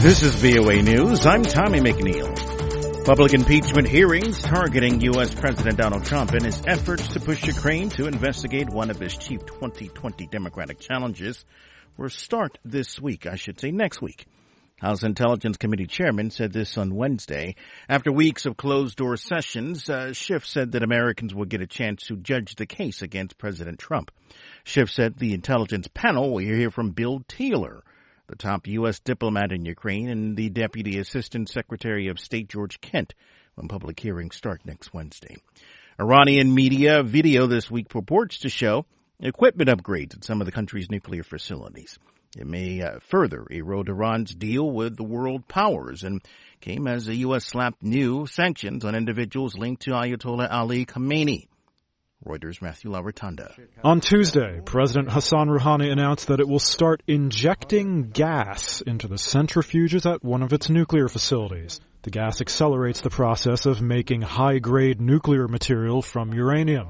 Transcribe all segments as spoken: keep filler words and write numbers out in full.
This is V O A News. I'm Tommy McNeil. Public impeachment hearings targeting U S. President Donald Trump in his efforts to push Ukraine to investigate one of his chief twenty twenty Democratic challenges will start this week, I should say next week. House Intelligence Committee Chairman said this on Wednesday. After weeks of closed-door sessions, uh, Schiff said that Americans will get a chance to judge the case against President Trump. Schiff said the intelligence panel will hear from Bill Taylor, the top U S diplomat in Ukraine, and the Deputy Assistant Secretary of State George Kent when public hearings start next Wednesday. Iranian media video this week purports to show equipment upgrades at some of the country's nuclear facilities. It may uh, further erode Iran's deal with the world powers and came as the U S slapped new sanctions on individuals linked to Ayatollah Ali Khamenei. Reuters' Matthew Laurentanda. On Tuesday, President Hassan Rouhani announced that it will start injecting gas into the centrifuges at one of its nuclear facilities. The gas accelerates the process of making high-grade nuclear material from uranium.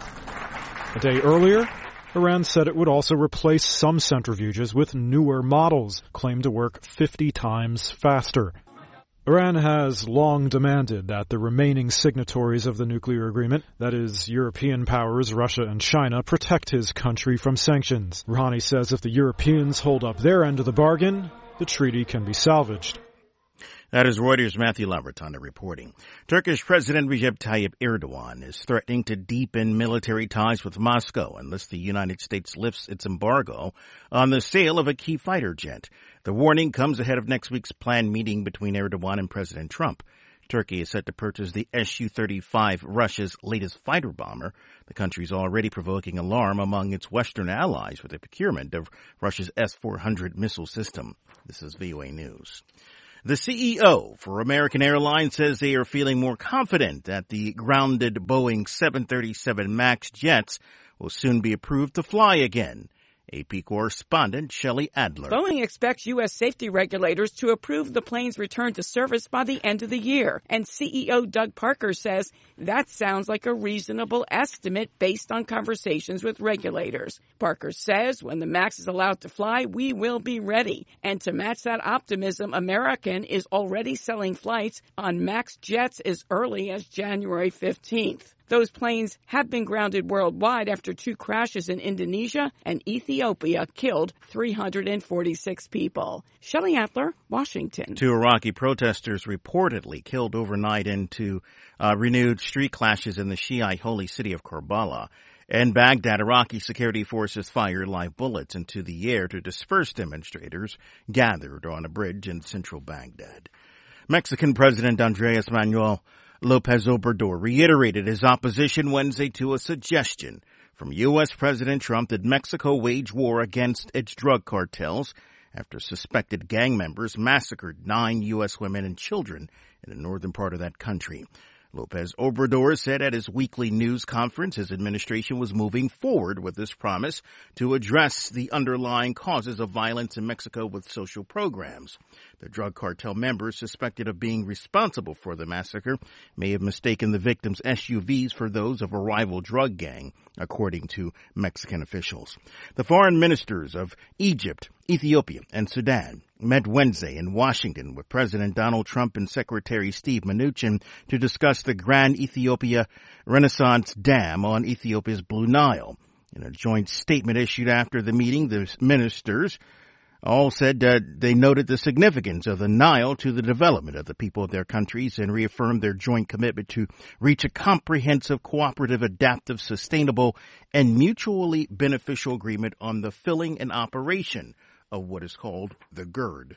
A day earlier, Iran said it would also replace some centrifuges with newer models, claimed to work fifty times faster. Iran has long demanded that the remaining signatories of the nuclear agreement, that is, European powers, Russia and China, protect his country from sanctions. Rouhani says if the Europeans hold up their end of the bargain, the treaty can be salvaged. That is Reuters' Matthew Laurentanda reporting. Turkish President Recep Tayyip Erdogan is threatening to deepen military ties with Moscow unless the United States lifts its embargo on the sale of a key fighter jet. The warning comes ahead of next week's planned meeting between Erdogan and President Trump. Turkey is set to purchase the S U thirty-five, Russia's latest fighter bomber. The country is already provoking alarm among its Western allies with the procurement of Russia's S four hundred missile system. This is V O A News. The C E O for American Airlines says they are feeling more confident that the grounded Boeing seven thirty-seven MAX jets will soon be approved to fly again. A P correspondent Shelley Adler. Boeing expects U S safety regulators to approve the plane's return to service by the end of the year. And C E O Doug Parker says that sounds like a reasonable estimate based on conversations with regulators. Parker says when the MAX is allowed to fly, we will be ready. And to match that optimism, American is already selling flights on MAX jets as early as January fifteenth. Those planes have been grounded worldwide after two crashes in Indonesia and Ethiopia killed three hundred forty-six people. Shelley Adler, Washington. Two Iraqi protesters reportedly killed overnight into uh, renewed street clashes in the Shiite holy city of Karbala. In Baghdad, Iraqi security forces fired live bullets into the air to disperse demonstrators gathered on a bridge in central Baghdad. Mexican President Andres Manuel Lopez Obrador reiterated his opposition Wednesday to a suggestion from U S. President Trump that Mexico wage war against its drug cartels after suspected gang members massacred nine U S women and children in the northern part of that country. Lopez Obrador said at his weekly news conference his administration was moving forward with this promise to address the underlying causes of violence in Mexico with social programs. The drug cartel members suspected of being responsible for the massacre may have mistaken the victims' S U Vs for those of a rival drug gang, according to Mexican officials. The foreign ministers of Egypt, Ethiopia, and Sudan met Wednesday in Washington with President Donald Trump and Secretary Steve Mnuchin to discuss the Grand Ethiopia Renaissance Dam on Ethiopia's Blue Nile. In a joint statement issued after the meeting, the ministers all said uh, they noted the significance of the Nile to the development of the people of their countries and reaffirmed their joint commitment to reach a comprehensive, cooperative, adaptive, sustainable, and mutually beneficial agreement on the filling and operation of what is called the GERD.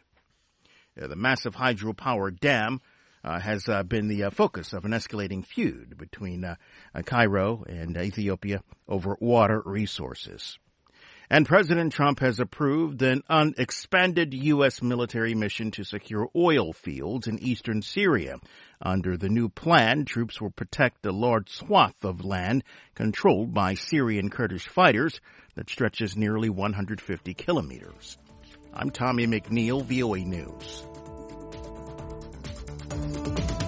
Uh, the massive hydropower dam uh, has uh, been the uh, focus of an escalating feud between uh, uh, Cairo and Ethiopia over water resources. And President Trump has approved an unexpanded U S military mission to secure oil fields in eastern Syria. Under the new plan, troops will protect a large swath of land controlled by Syrian Kurdish fighters that stretches nearly one hundred fifty kilometers. I'm Tommy McNeil, V O A News.